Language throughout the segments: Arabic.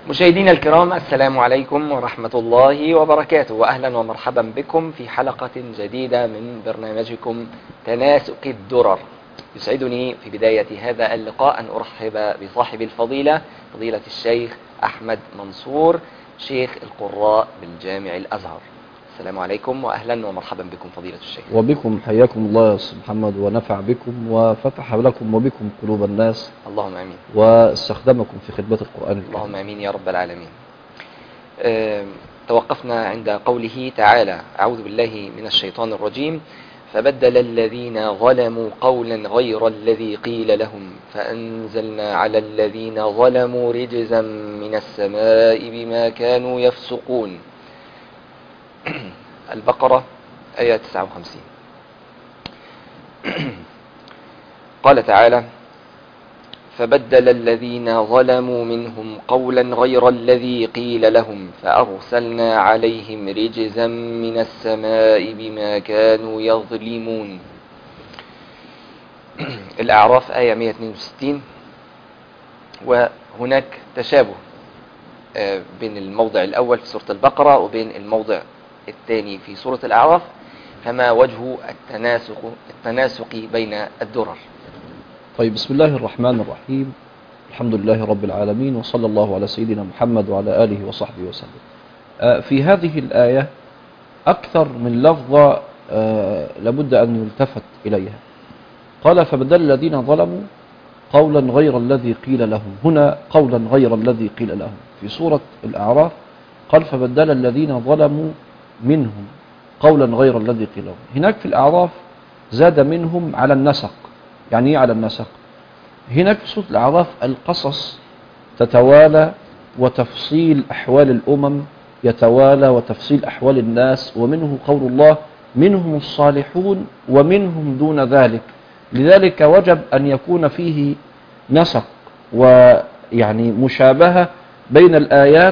مشاهدينا الكرام، السلام عليكم ورحمة الله وبركاته، وأهلا ومرحبا بكم في حلقة جديدة من برنامجكم تناسق الدرر. يسعدني في بداية هذا اللقاء أن أرحب بصاحب الفضيلة، فضيلة الشيخ أحمد منصور، شيخ القراء بالجامع الأزهر. السلام عليكم وأهلا ومرحبا بكم فضيلة الشيخ. وبكم حياكم الله يا أستاذ محمد، ونفع بكم وفتح لكم وبكم قلوب الناس، اللهم آمين، واستخدمكم في خدمة القرآن الكريم. اللهم آمين يا رب العالمين. توقفنا عند قوله تعالى: أعوذ بالله من الشيطان الرجيم: فبدل الذين ظلموا قولا غير الذي قيل لهم فأنزلنا على الذين ظلموا رجزا من السماء بما كانوا يفسقون. البقرة آية 59. قال تعالى: فبدل الذين ظلموا منهم قولا غير الذي قيل لهم فأرسلنا عليهم رجزا من السماء بما كانوا يظلمون. الأعراف آية 162. وهناك تشابه بين الموضع الأول في سورة البقرة وبين الموضع الثاني في سورة الأعراف، فما وجه التناسق بين الدرر؟ طيب، بسم الله الرحمن الرحيم. الحمد لله رب العالمين، وصلى الله على سيدنا محمد وعلى آله وصحبه وسلم. في هذه الآية أكثر من لفظة لابد أن يلتفت إليها. قال: فبدل الذين ظلموا قولا غير الذي قيل لهم. هنا قولا غير الذي قيل لهم. في سورة الأعراف قال: فبدل الذين ظلموا منهم قولا غير الذي قيل لهم. هناك في الأعراف زاد منهم على النسق. يعني ايه على النسق؟ هناك في سورة الأعراف القصص تتوالى، وتفصيل أحوال الأمم يتوالى، وتفصيل أحوال الناس، ومنه قول الله: منهم الصالحون ومنهم دون ذلك. لذلك وجب أن يكون فيه نسق ويعني مشابهة بين الآيات،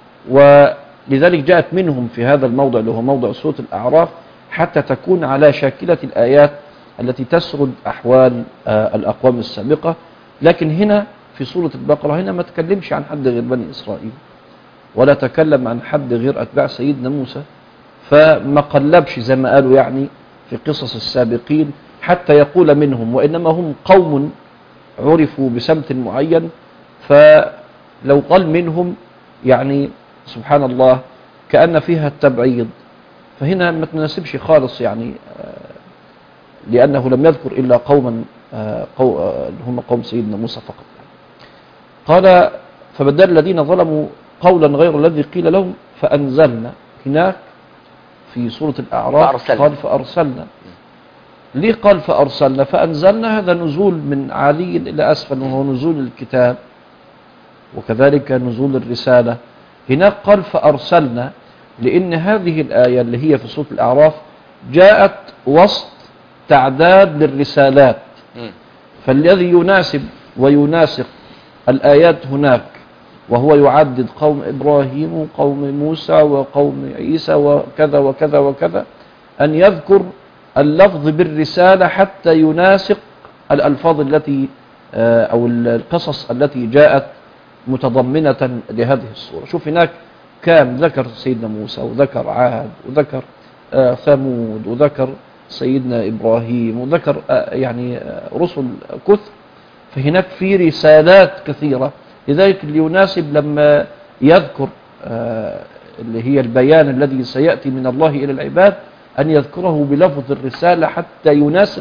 ولذلك جاءت منهم في هذا الموضع اللي هو موضع سورة الأعراف، حتى تكون على شاكلة الآيات التي تسرد أحوال الأقوام السابقة. لكن هنا في سورة البقرة هنا ما تكلمش عن حد غير بني إسرائيل، ولا تكلم عن حد غير أتباع سيدنا موسى، فما قلبش زي ما قالوا يعني في قصص السابقين حتى يقول منهم، وإنما هم قوم عرفوا بسمت معين، فلو قال منهم يعني سبحان الله كأن فيها التبعيض، فهنا ما تناسبش خالص يعني، لأنه لم يذكر إلا قوما هم قوم سيدنا موسى فقط. قال: فبدل الذين ظلموا قولا غير الذي قيل لهم فأنزلنا. هناك في سورة الأعراف قال: فأرسلنا. ليه قال فأرسلنا؟ فأنزلنا هذا نزول من عالي إلى أسفل، وهو نزول الكتاب، وكذلك نزول الرسالة. هناك قال فأرسلنا لأن هذه الآية اللي هي في سورة الأعراف جاءت وسط تعداد للرسالات، فالذي يناسب ويناسق الآيات هناك وهو يعدد قوم إبراهيم وقوم موسى وقوم عيسى وكذا وكذا وكذا، أن يذكر اللفظ بالرسالة حتى يناسق الألفاظ التي أو القصص التي جاءت متضمنة لهذه الصورة. شوف هناك كان ذكر سيدنا موسى، وذكر عاد، وذكر ثمود، وذكر سيدنا إبراهيم، وذكر يعني رسل كثر، فهناك في رسالات كثيرة. لذلك اللي يناسب لما يذكر اللي هي البيان الذي سيأتي من الله إلى العباد أن يذكره بلفظ الرسالة حتى يناسق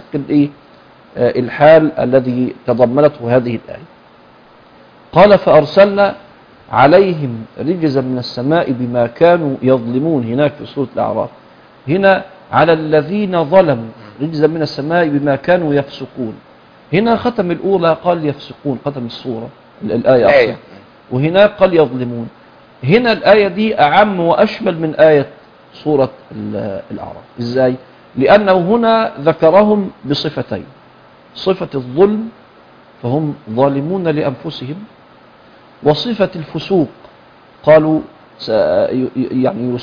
الحال الذي تضمنته هذه الآية. قال: فأرسلنا عليهم رجزا من السماء بما كانوا يظلمون. هناك في سورة الأعراف هنا على الذين ظلموا رجزا من السماء بما كانوا يفسقون. هنا ختم الأولى قال يفسقون، ختم السورة الآية أصلا، وهنا قال يظلمون. هنا الآية دي أعم وأشمل من آية سورة الأعراف. إزاي؟ لأنه هنا ذكرهم بصفتين: صفة الظلم فهم ظالمون لأنفسهم، وصفة الفسوق قالوا يعني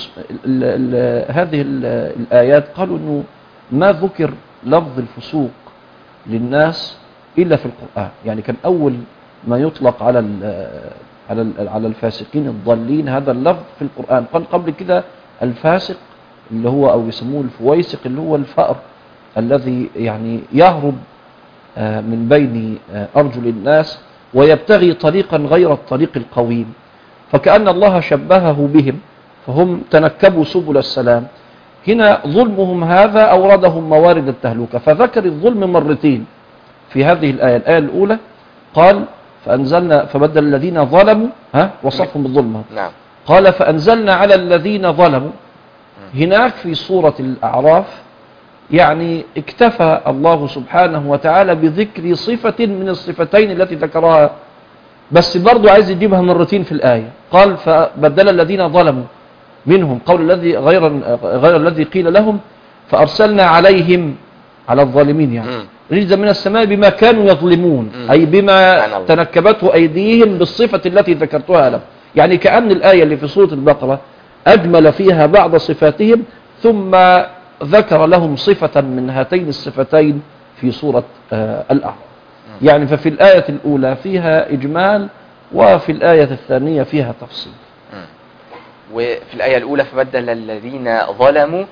هذه الآيات قالوا أنه ما ذكر لفظ الفسوق للناس إلا في القرآن. يعني كان أول ما يطلق على الفاسقين الضالين هذا اللفظ في القرآن. قال قبل كده الفاسق اللي هو أو يسموه الفويسق اللي هو الفأر الذي يعني يهرب من بين أرجل الناس ويبتغي طريقا غير الطريق القويم، فكأن الله شبهه بهم فهم تنكبوا سبل السلام. هنا ظلمهم هذا أوردهم موارد التهلكة، فذكر الظلم مرتين في هذه الآية. الآية الأولى قال فأنزلنا فبدل الذين ظلموا وصفهم بالظلم، نعم. قال فأنزلنا على الذين ظلموا. هناك في سورة الأعراف يعني اكتفى الله سبحانه وتعالى بذكر صفة من الصفتين التي ذكرها، بس برضو عايز يجيبها مرتين في الآية. قال فبدل الذين ظلموا منهم قول الذي غير الذي قيل لهم فأرسلنا عليهم على الظالمين يعني رجزا من السماء بما كانوا يظلمون، أي بما تنكبته أيديهم بالصفة التي ذكرتها لهم. يعني كأن الآية اللي في سورة البقرة أجمل فيها بعض صفاتهم ثم ذكر لهم صفة من هاتين الصفتين في سورة الأعراف. يعني ففي الآية الأولى فيها إجمال وفي الآية الثانية فيها تفصيل. وفي الآية الأولى فبدل الذين ظلموا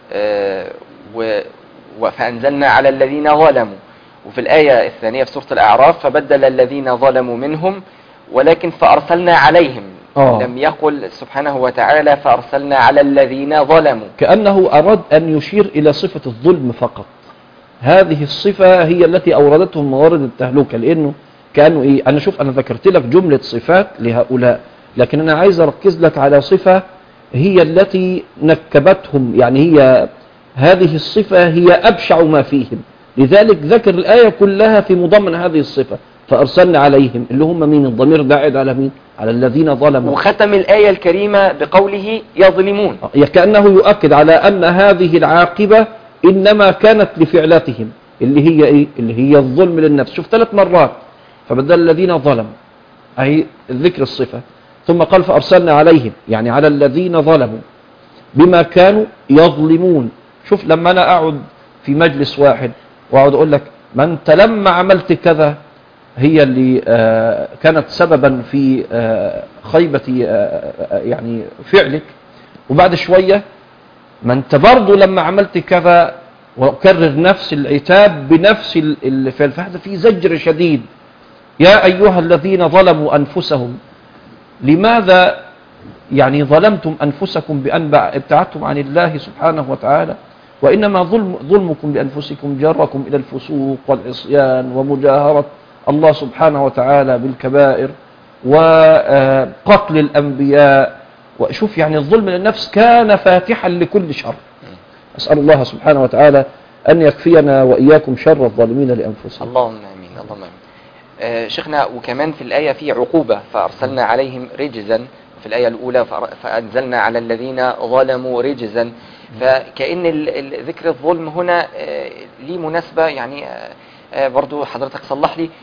فأنزلنا على الذين ظلموا، وفي الآية الثانية في سورة الأعراف فبدل الذين ظلموا منهم ولكن فأرسلنا عليهم. لم يقل سبحانه وتعالى فأرسلنا على الذين ظلموا، كأنه أراد أن يشير إلى صفة الظلم فقط. هذه الصفة هي التي أوردتهم موارد التهلكة، لأنه كانوا أنا شوف أنا ذكرت لك جملة صفات لهؤلاء، لكن أنا عايز أركز لك على صفة هي التي نكبتهم، يعني هي هذه الصفة هي أبشع ما فيهم، لذلك ذكر الآية كلها في مضمن هذه الصفة. فأرسلنا عليهم اللي هم مين؟ الضمير ده عائد على مين؟ على الذين ظلموا. وختم الآية الكريمة بقوله يظلمون، كأنه يؤكد على أن هذه العاقبة إنما كانت لفعلتهم اللي هي إيه؟ اللي هي الظلم للنفس. شوف 3 مرات فبدل الذين ظلموا أي ذكر الصفة، ثم قال فأرسلنا عليهم يعني على الذين ظلموا بما كانوا يظلمون. شوف لما أنا أقعد في مجلس واحد وأقعد أقول لك ما أنت لما عملت كذا هي اللي كانت سببا في خيبة يعني فعلك، وبعد شوية ما أنت برضو لما عملت كذا وكرر نفس العتاب بنفس الفعل، فهذا في زجر شديد. يا أيها الذين ظلموا أنفسهم لماذا يعني ظلمتم أنفسكم بأن ابتعدتم عن الله سبحانه وتعالى، وإنما ظلمكم لأنفسكم جركم إلى الفسوق والعصيان ومجاهرة الله سبحانه وتعالى بالكبائر وقتل الأنبياء. وشوف يعني الظلم للنفس كان فاتحا لكل شر. أسأل الله سبحانه وتعالى أن يكفينا وإياكم شر الظالمين لأنفسهم. اللهم آمين اللهم آمين. شيخنا وكمان في الآية في عقوبة فأرسلنا عليهم رجزا، في الآية الأولى فأنزلنا على الذين ظلموا رجزا، فكأن ذكر الظلم هنا ليه مناسبة يعني برضو حضرتك صلح لي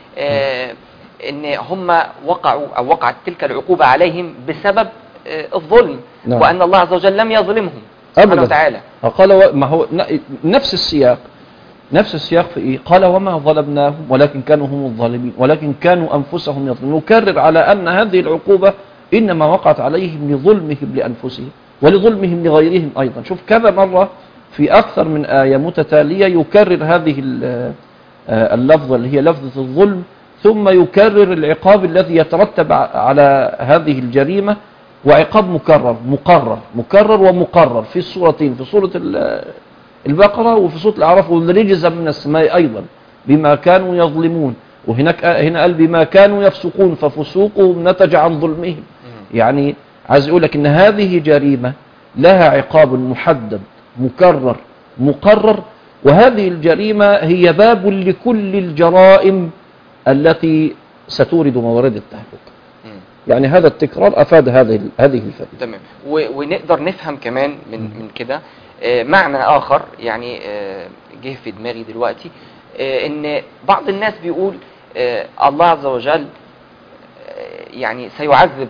ان هم وقعوا او وقعت تلك العقوبة عليهم بسبب الظلم. نعم. وان الله عز وجل لم يظلمهم سبحانه وتعالى. قال ما هو نفس السياق في ايه؟ قال وما ظلمناهم ولكن كانوا هم الظالمين ولكن كانوا انفسهم يظلمون. نكرر على ان هذه العقوبة انما وقعت عليهم لظلمهم لانفسهم ولظلمهم لغيرهم ايضا. شوف كذا مرة في اكثر من آية متتالية يكرر هذه اللفظة اللي هي لفظة الظلم، ثم يكرر العقاب الذي يترتب على هذه الجريمة، وعقاب مكرر ومقرر في السورتين، في سورة البقرة وفي سورة الأعراف. والرجز من السماء أيضا بما كانوا يظلمون، وهناك هنا قال بما كانوا يفسقون ففسوقهم نتج عن ظلمهم. يعني عايز أقول لك إن هذه جريمة لها عقاب محدد مقرر، وهذه الجريمة هي باب لكل الجرائم التي ستورد موارد التهلكة. يعني هذا التكرار أفاد هذه الفائدة. تمام. ونقدر نفهم كمان من كده معنى آخر يعني جه في دماغي دلوقتي، إن بعض الناس بيقول الله عز وجل يعني سيعذب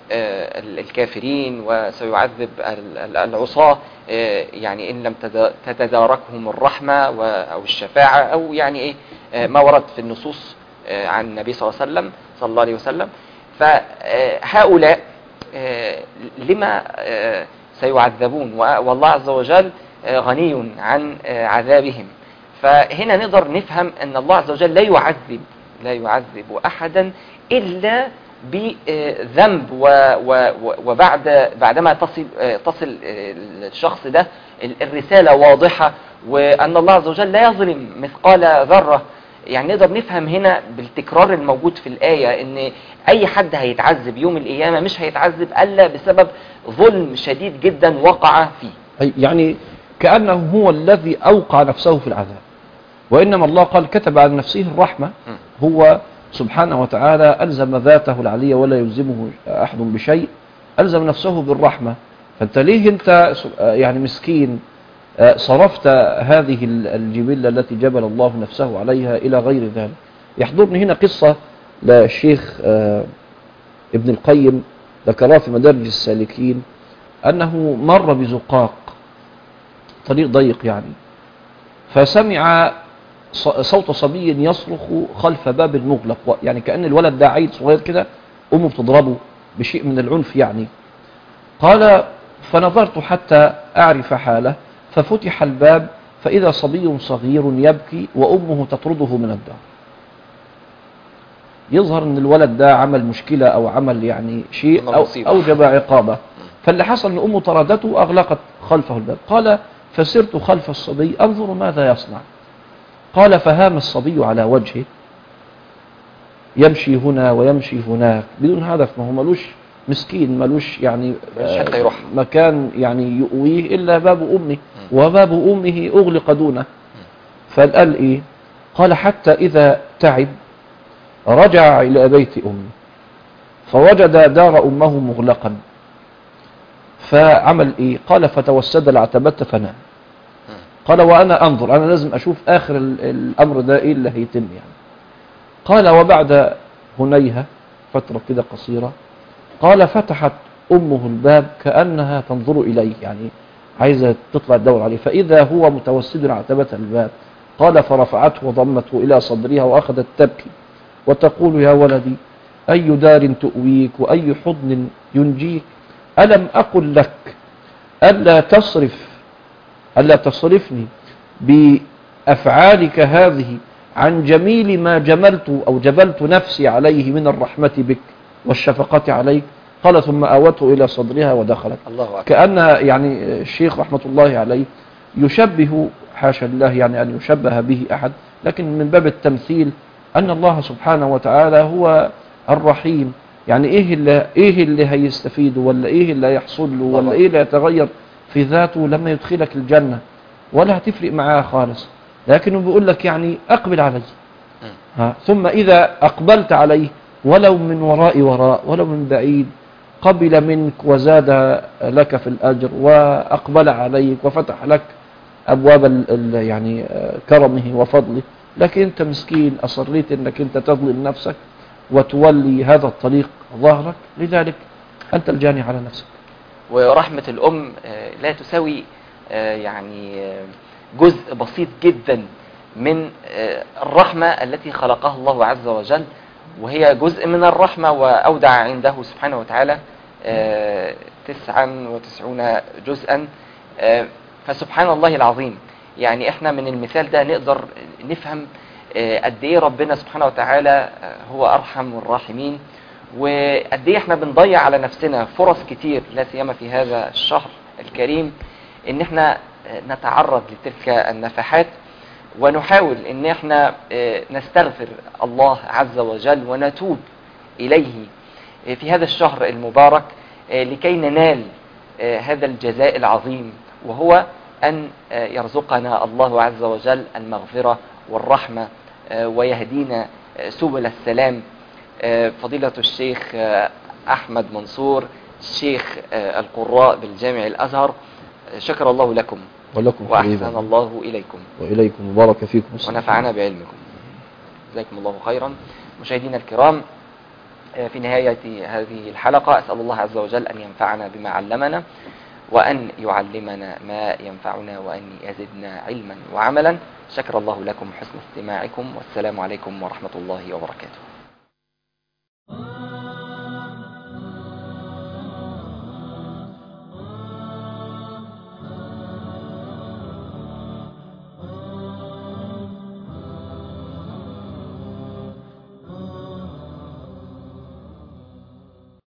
الكافرين وسيعذب العصاة يعني إن لم تتداركهم الرحمة أو الشفاعة أو يعني إيه ما ورد في النصوص عن النبي صلى الله عليه وسلم فهؤلاء لما سيعذبون والله عز وجل غني عن عذابهم. فهنا نقدر نفهم أن الله عز وجل لا يعذب أحدا إلا بذنب، بعدما تصل الشخص ده الرسالة واضحة، وأن الله عز وجل لا يظلم مثقال ذرة. يعني نقدر نفهم هنا بالتكرار الموجود في الآية أن أي حد هيتعذب يوم القيامة مش هيتعذب إلا بسبب ظلم شديد جدا وقع فيه. يعني كأنه هو الذي أوقع نفسه في العذاب، وإنما الله قال كتب على نفسه الرحمة. هو سبحانه وتعالى ألزم ذاته العلية ولا يلزمه أحد بشيء، ألزم نفسه بالرحمة. فأنت ليه أنت يعني مسكين صرفت هذه الجبلة التي جبل الله نفسه عليها إلى غير ذلك؟ يحضرني هنا قصة للشيخ ابن القيم ذكرها في مدارج السالكين، أنه مر بزقاق، طريق ضيق يعني، فسمع صوت صبي يصرخ خلف باب مغلق، يعني كأن الولد ده عيل صغير كده أمه بتضربه بشيء من العنف يعني. قال فنظرت حتى أعرف حاله، ففتح الباب فإذا صبي صغير يبكي وأمه تطرده من الدار. يظهر أن الولد ده عمل مشكلة أو عمل يعني شيء أو أوجب عقابة. فاللي حصل أن أمه طردته وأغلقت خلفه الباب. قال فسرت خلف الصبي أنظر ماذا يصنع. قال فهام الصبي على وجهه يمشي هنا ويمشي هناك بدون هدف، ما هو ملوش مسكين، ملوش يعني مكان يعني يؤويه إلا باب أمه، وباب أمه أغلق دونه. فقال إيه؟ قال حتى إذا تعب رجع إلى بيت أمه فوجد دار أمه مغلقا، فعمل إيه؟ قال فتوسد العتبة فنام. قال وأنا أنظر، أنا لازم أشوف آخر الأمر ده إيه اللي هيتم يعني. قال وبعد هنيها فترة كده قصيرة، قال فتحت أمه الباب كأنها تنظر إليه، يعني عايزة تطلع الدور عليه، فإذا هو متوسد عتبة الباب. قال فرفعته وضمته إلى صدرها وأخذت تبكي وتقول يا ولدي أي دار تؤويك وأي حضن ينجيك، ألم أقل لك ألا تصرفني بأفعالك هذه عن جميل ما جملت أو جبلت نفسي عليه من الرحمة بك والشفقة عليك. قال ثم آوته إلى صدرها ودخلت. كأن يعني الشيخ رحمة الله عليه يشبه، حاشا الله يعني أن يشبه به أحد، لكن من باب التمثيل أن الله سبحانه وتعالى هو الرحيم. يعني إيه اللي هيستفيده ولا إيه اللي هيحصل له ولا إيه اللي يتغير في ذاته لما يدخلك الجنة، ولا هتفرق معاه خالص، لكنه بيقول لك يعني أقبل عليه. ثم إذا أقبلت عليه ولو من وراء ولو من بعيد قبل منك وزاد لك في الأجر وأقبل عليك وفتح لك أبواب يعني كرمه وفضله. لكن أنت مسكين أصريت أنك أنت تظلم نفسك وتولي هذا الطريق ظهرك، لذلك أنت الجاني على نفسك. ورحمة الأم لا تساوي يعني جزء بسيط جدا من الرحمة التي خلقها الله عز وجل، وهي جزء من الرحمة وأودع عنده سبحانه وتعالى 99 جزءا. فسبحان الله العظيم، يعني احنا من المثال ده نقدر نفهم قد ايه ربنا سبحانه وتعالى هو أرحم الراحمين، وقد ايه احنا بنضيع على نفسنا فرص كتير، لا سيما في هذا الشهر الكريم، ان احنا نتعرض لتلك النفحات ونحاول ان احنا نستغفر الله عز وجل ونتوب إليه في هذا الشهر المبارك لكي ننال هذا الجزاء العظيم، وهو أن يرزقنا الله عز وجل المغفرة والرحمة ويهدينا سبل السلام. فضيلة الشيخ أحمد منصور، الشيخ القراء بالجامع الأزهر، شكر الله لكم وأحسن الله إليكم وإليكم وبارك فيكم ونفعنا بعلمكم، جزاكم الله خيرا. مشاهدينا الكرام، في نهاية هذه الحلقة أسأل الله عز وجل أن ينفعنا بما علمنا وأن يعلمنا ما ينفعنا وأن يزدنا علما وعملا. شكر الله لكم حسن استماعكم، والسلام عليكم ورحمة الله وبركاته.